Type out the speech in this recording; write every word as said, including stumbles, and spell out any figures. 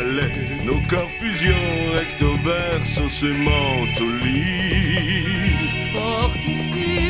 balai, nos corps fusion, recto verso, sémant au lit. Fortissimo